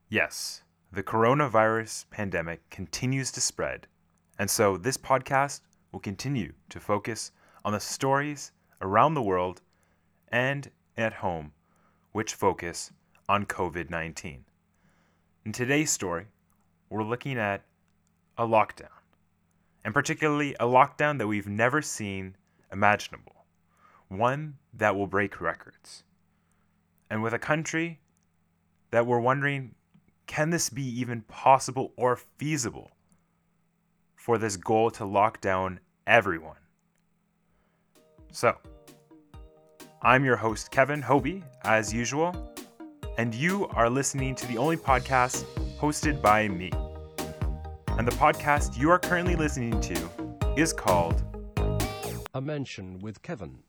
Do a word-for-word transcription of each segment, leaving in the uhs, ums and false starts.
Yes, the coronavirus pandemic continues to spread, and so this podcast will continue to focus on the stories around the world and at home which focus on covid nineteen. In today's story, we're looking at a lockdown, and particularly a lockdown that we've never seen imaginable, one that will break records. And with a country that we're wondering, can this be even possible or feasible for this goal to lock down everyone? So, I'm your host, Kevin Hobie, as usual, and you are listening to the only podcast hosted by me. And the podcast you are currently listening to is called A Mention with Kevin.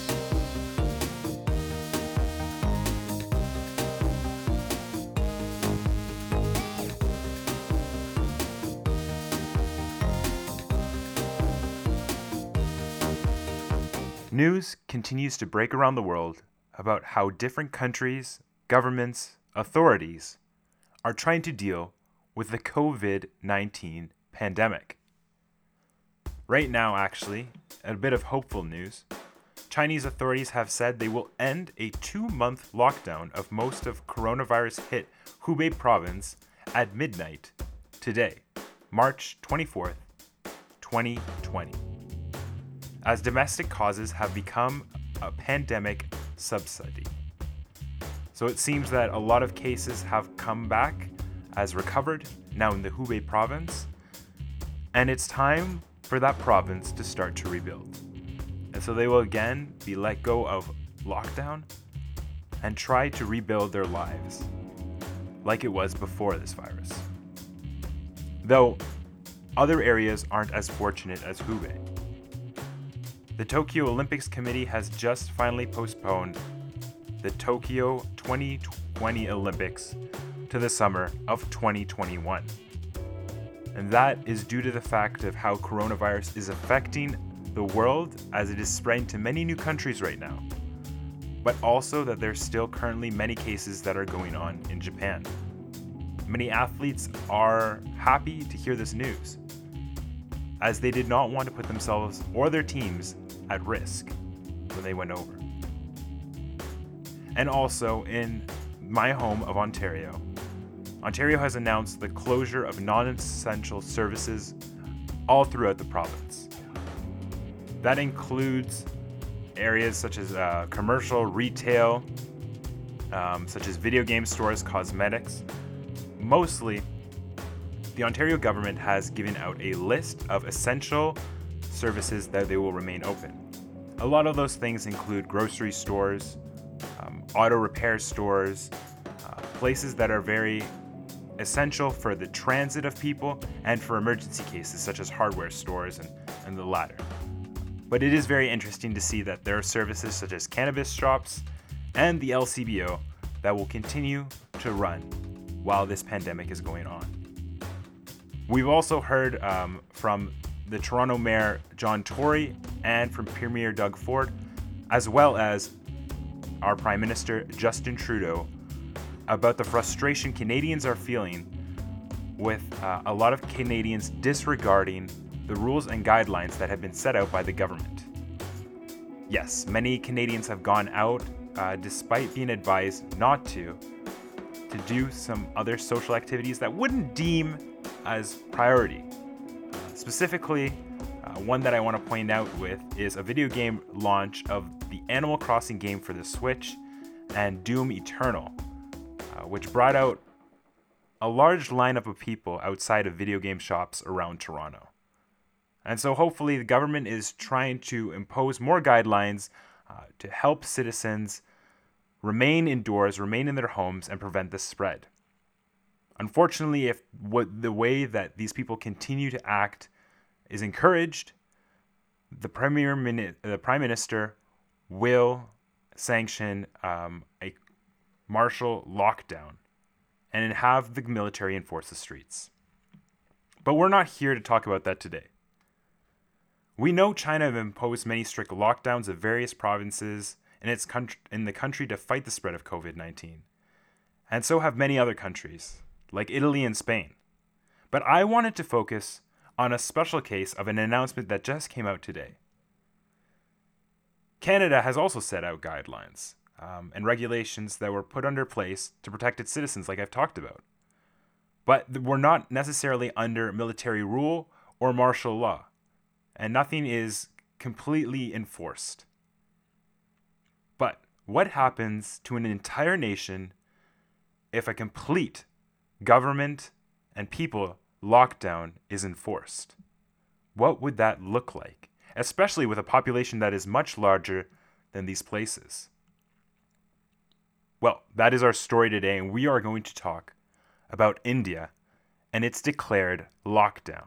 News continues to break around the world about how different countries, governments, authorities are trying to deal with the covid nineteen pandemic. Right now, actually, a bit of hopeful news. Chinese authorities have said they will end a two-month lockdown of most of coronavirus-hit Hubei province at midnight today, March twenty-fourth, twenty twenty. As domestic causes have become a pandemic subsidy. So it seems that a lot of cases have come back as recovered now in the Hubei province, and it's time for that province to start to rebuild. And so they will again be let go of lockdown and try to rebuild their lives like it was before this virus. Though other areas aren't as fortunate as Hubei. The Tokyo Olympics Committee has just finally postponed the Tokyo twenty twenty Olympics to the summer of twenty twenty-one. And that is due to the fact of how coronavirus is affecting the world as it is spreading to many new countries right now, but also that there's still currently many cases that are going on in Japan. Many athletes are happy to hear this news, as they did not want to put themselves or their teams at risk when they went over. And also in my home of Ontario, Ontario has announced the closure of non-essential services all throughout the province. That includes areas such as uh, commercial, retail, um, such as video game stores, cosmetics. Mostly, the Ontario government has given out a list of essential services that they will remain open. A lot of those things include grocery stores, um, auto repair stores, uh, places that are very essential for the transit of people and for emergency cases such as hardware stores and, and the latter. But it is very interesting to see that there are services such as cannabis shops and the L C B O that will continue to run while this pandemic is going on. We've also heard um, from the Toronto Mayor John Tory and from Premier Doug Ford, as well as our Prime Minister Justin Trudeau, about the frustration Canadians are feeling with uh, a lot of Canadians disregarding the rules and guidelines that have been set out by the government. Yes, many Canadians have gone out uh, despite being advised not to, to do some other social activities that wouldn't deem as priority. Uh, specifically, uh, one that I want to point out with is a video game launch of the Animal Crossing game for the Switch and Doom Eternal, uh, which brought out a large lineup of people outside of video game shops around Toronto. And so hopefully the government is trying to impose more guidelines uh, to help citizens remain indoors, remain in their homes, and prevent the spread. Unfortunately, if what the way that these people continue to act is encouraged, the premier mini- the prime minister will sanction um, a martial lockdown and have the military enforce the streets. But we're not here to talk about that today. We know China have imposed many strict lockdowns of various provinces in its country, in the country to fight the spread of covid nineteen. And so have many other countries. like Italy and Spain. But I wanted to focus on a special case of an announcement that just came out today. Canada has also set out guidelines um, and regulations that were put under place to protect its citizens, like I've talked about. But we're not necessarily under military rule or martial law, and nothing is completely enforced. But what happens to an entire nation if a complete government and people lockdown is enforced? What would that look like, especially with a population that is much larger than these places? Well, that is our story today, and we are going to talk about India and its declared lockdown.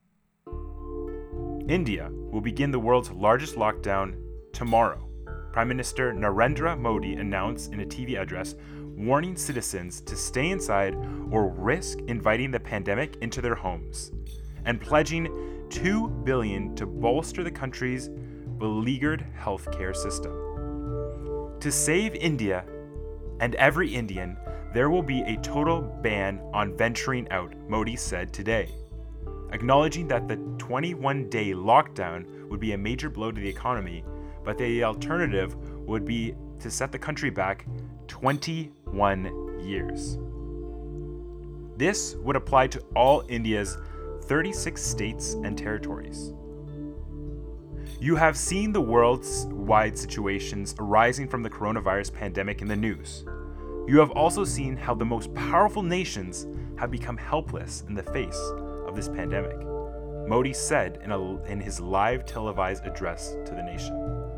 India will begin the world's largest lockdown tomorrow. Prime Minister Narendra Modi announced in a T V address warning citizens to stay inside or risk inviting the pandemic into their homes, and pledging two billion dollars to bolster the country's beleaguered healthcare system. To save India and every Indian, there will be a total ban on venturing out, Modi said today, acknowledging that the twenty-one day lockdown would be a major blow to the economy, but the alternative would be to set the country back twenty-one years. This would apply to all India's thirty-six states and territories. You have seen the worldwide situations arising from the coronavirus pandemic in the news. You have also seen how the most powerful nations have become helpless in the face of this pandemic, Modi said in, a, in his live televised address to the nation.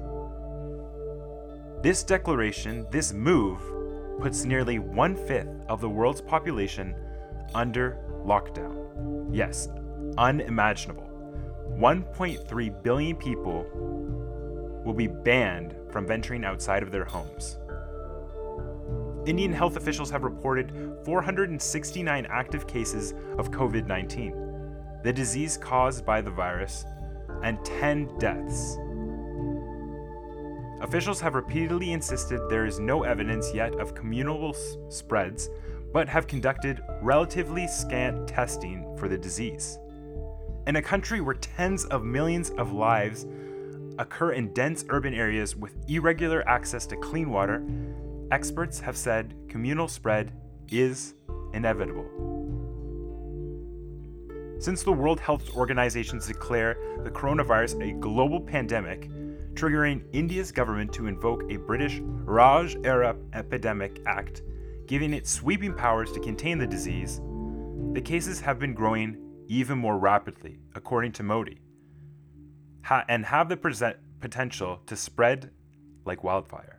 This declaration, this move, puts nearly one-fifth of the world's population under lockdown. Yes, unimaginable. one point three billion people will be banned from venturing outside of their homes. Indian health officials have reported four hundred sixty-nine active cases of covid nineteen, the disease caused by the virus, and ten deaths. Officials have repeatedly insisted there is no evidence yet of communicable s- spreads, but have conducted relatively scant testing for the disease. In a country where tens of millions of lives occur in dense urban areas with irregular access to clean water, experts have said communal spread is inevitable. Since the World Health Organization declared the coronavirus a global pandemic, triggering India's government to invoke a British Raj-era Epidemic Act, giving it sweeping powers to contain the disease, the cases have been growing even more rapidly, according to Modi, ha- and have the present potential to spread like wildfire.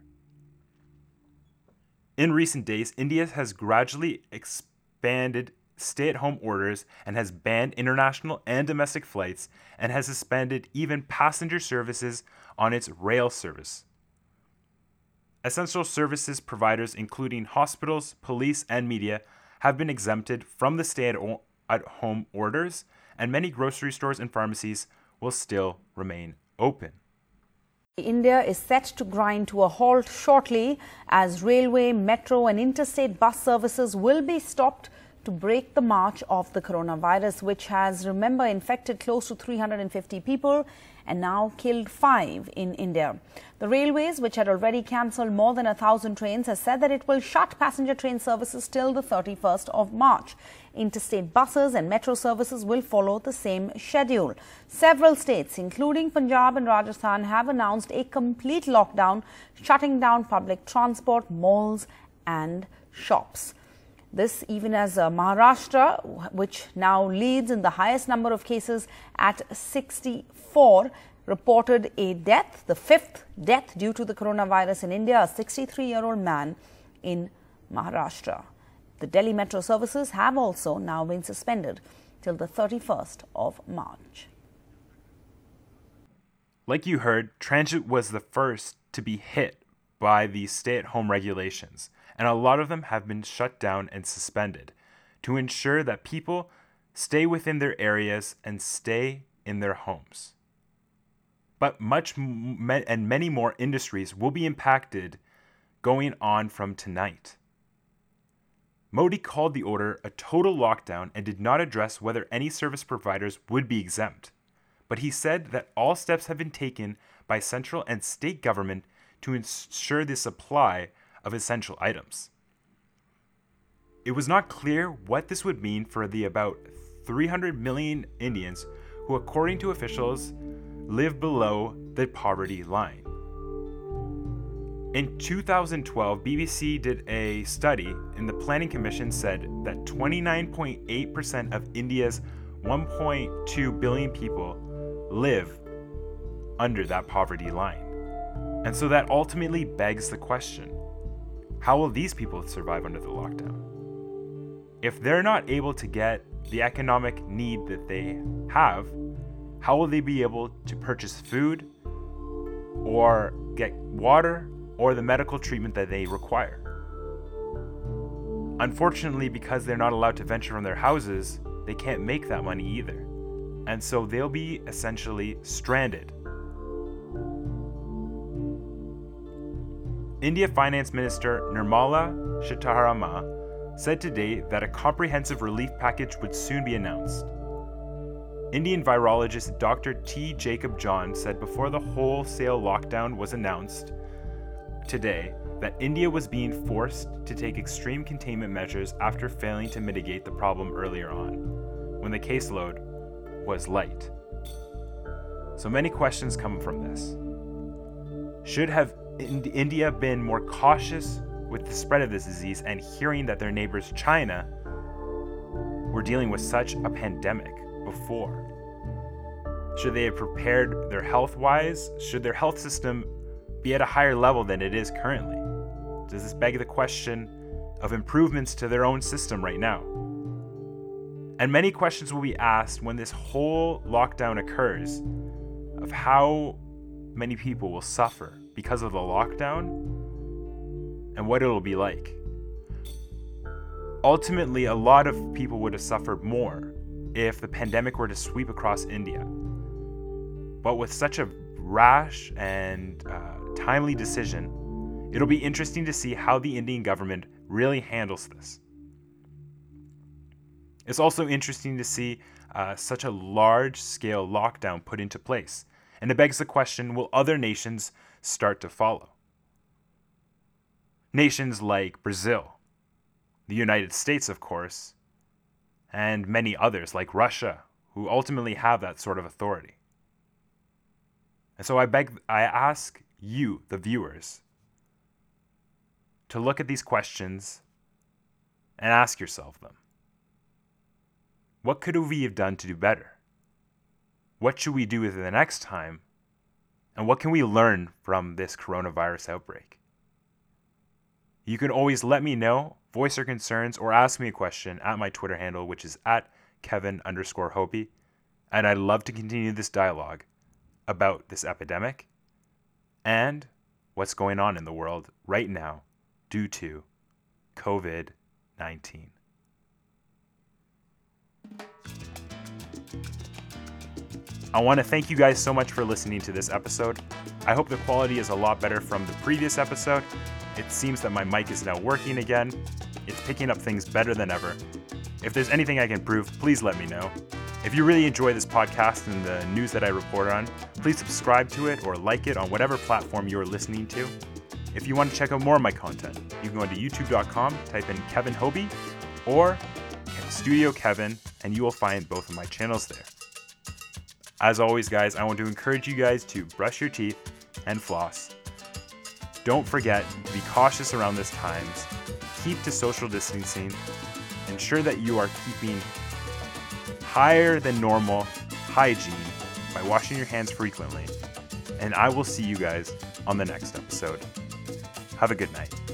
In recent days, India has gradually expanded stay-at-home orders and has banned international and domestic flights and has suspended even passenger services on its rail service. Essential services providers, including hospitals, police, and media, have been exempted from the stay-at-home orders, and many grocery stores and pharmacies will still remain open. India is set to grind to a halt shortly as railway, metro, and interstate bus services will be stopped to break the march of the coronavirus, which has, remember, infected close to three hundred fifty people and now killed five in India. The railways, which had already cancelled more than a thousand trains, has said that it will shut passenger train services till the thirty-first of March. Interstate buses and metro services will follow the same schedule. Several states, including Punjab and Rajasthan, have announced a complete lockdown, shutting down public transport, malls and shops. This even as uh, Maharashtra, which now leads in the highest number of cases at sixty-four, reported a death, the fifth death due to the coronavirus in India, a sixty-three-year-old man in Maharashtra. The Delhi metro services have also now been suspended till the thirty-first of March. Like you heard, transit was the first to be hit by these stay-at-home regulations, and a lot of them have been shut down and suspended to ensure that people stay within their areas and stay in their homes. But much m- and many more industries will be impacted going on from tonight. Modi called the order a total lockdown and did not address whether any service providers would be exempt. But he said that all steps have been taken by central and state government to ensure the supply of essential items. It was not clear what this would mean for the about three hundred million Indians who, according to officials, live below the poverty line. In two thousand twelve, B B C did a study, and the Planning Commission said that twenty-nine point eight percent of India's one point two billion people live under that poverty line. And so that ultimately begs the question, how will these people survive under the lockdown? If they're not able to get the economic need that they have, how will they be able to purchase food or get water or the medical treatment that they require? Unfortunately, because they're not allowed to venture from their houses, they can't make that money either. And so they'll be essentially stranded. India Finance Minister Nirmala Sitharaman said today that a comprehensive relief package would soon be announced. Indian virologist Doctor T. Jacob John said before the wholesale lockdown was announced today that India was being forced to take extreme containment measures after failing to mitigate the problem earlier on, when the caseload was light. So many questions come from this. Should have India been more cautious with the spread of this disease and hearing that their neighbors China were dealing with such a pandemic before? Should they have prepared their health-wise? Should their health system be at a higher level than it is currently? Does this beg the question of improvements to their own system right now? And many questions will be asked when this whole lockdown occurs of how many people will suffer because of the lockdown and what it'll be like. Ultimately, a lot of people would have suffered more if the pandemic were to sweep across India. But with such a rash and uh, timely decision, it'll be interesting to see how the Indian government really handles this. It's also interesting to see uh, such a large-scale lockdown put into place. And it begs the question, will other nations start to follow? Nations like Brazil, the United States, of course, and many others like Russia, who ultimately have that sort of authority. And so I beg, I ask you, the viewers, to look at these questions and ask yourself them. What could we have done to do better? What should we do with it the next time? And what can we learn from this coronavirus outbreak? You can always let me know, voice your concerns, or ask me a question at my Twitter handle, which is at Kevin underscore Hopi. And I'd love to continue this dialogue about this epidemic and what's going on in the world right now due to covid nineteen. I want to thank you guys so much for listening to this episode. I hope the quality is a lot better from the previous episode. It seems that my mic is now working again. It's picking up things better than ever. If there's anything I can improve, please let me know. If you really enjoy this podcast and the news that I report on, please subscribe to it or like it on whatever platform you're listening to. If you want to check out more of my content, you can go to youtube dot com, type in Kevin Hobi or Studio Kevin, and you will find both of my channels there. As always, guys, I want to encourage you guys to brush your teeth and floss. Don't forget to be cautious around this times. Keep to social distancing. Ensure that you are keeping higher than normal hygiene by washing your hands frequently. And I will see you guys on the next episode. Have a good night.